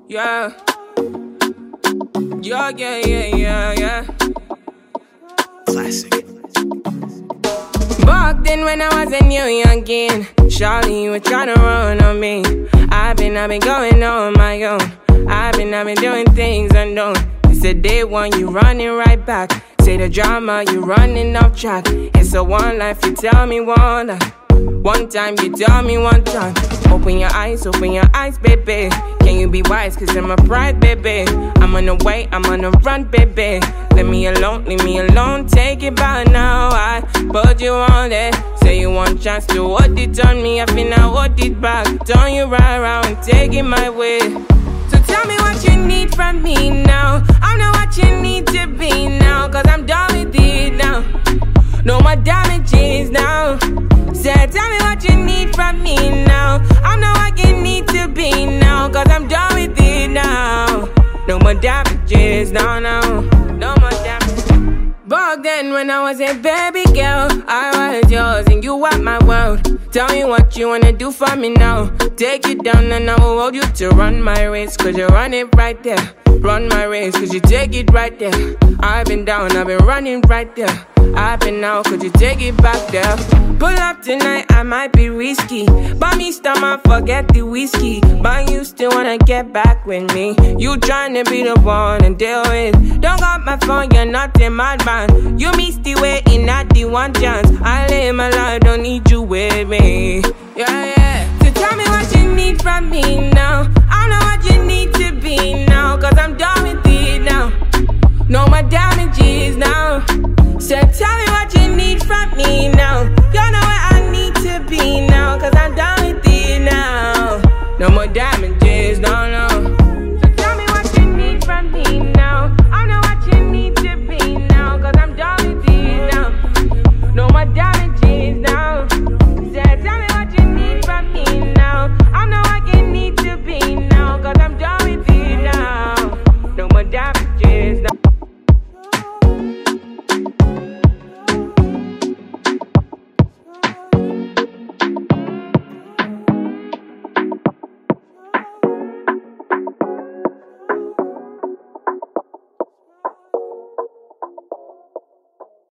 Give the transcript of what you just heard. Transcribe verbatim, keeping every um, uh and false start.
Yeah. Yeah, yeah, yeah, yeah, yeah. Classic. Back then when I was a new youngin', Charlie, you were tryna run on me. I've been, I've been going on my own. I've been, I've been doing things unknown. It's a day one, you running right back. Say the drama, you running off track. It's a one life, you tell me one life. One time, you tell me one time. Open your eyes, open your eyes, baby. Can you be wise, cause I'm a pride, baby. I'm on the way, I'm on the run, baby. Leave me alone, leave me alone, take it by now. I put you on it. Say you want chance to hold it on me, I feel I hold it back. Turn you right around, take it my way. So tell me what you need from me now. I'm not what you need to be now, cause I'm done with it now. No more damages now. Say, tell me what you need from me now. I'm not what you need to be now, cause I'm done with it now. No more damages, no, no. No more damages. Back then when I was a baby girl, I was yours and you were my world. Tell me what you wanna do for me now. Take it down and I will hold you to run my race, cause you run it right there. Run my race, cause you take it right there. I've been down, I've been running right there. I've been out, could you take it back there? Pull up tonight, I might be risky. Buy me stomach, forget the whiskey. But you still wanna get back with me. You tryna be the one and deal with. Don't got my phone, you're not a madman. You missed the way in at the one chance. I live my life, don't need you with me. Yeah, yeah. So tell me what you need from me now. I know what you need to be now, cause I'm done with it now. No more damages now. So tell me what you need from me now.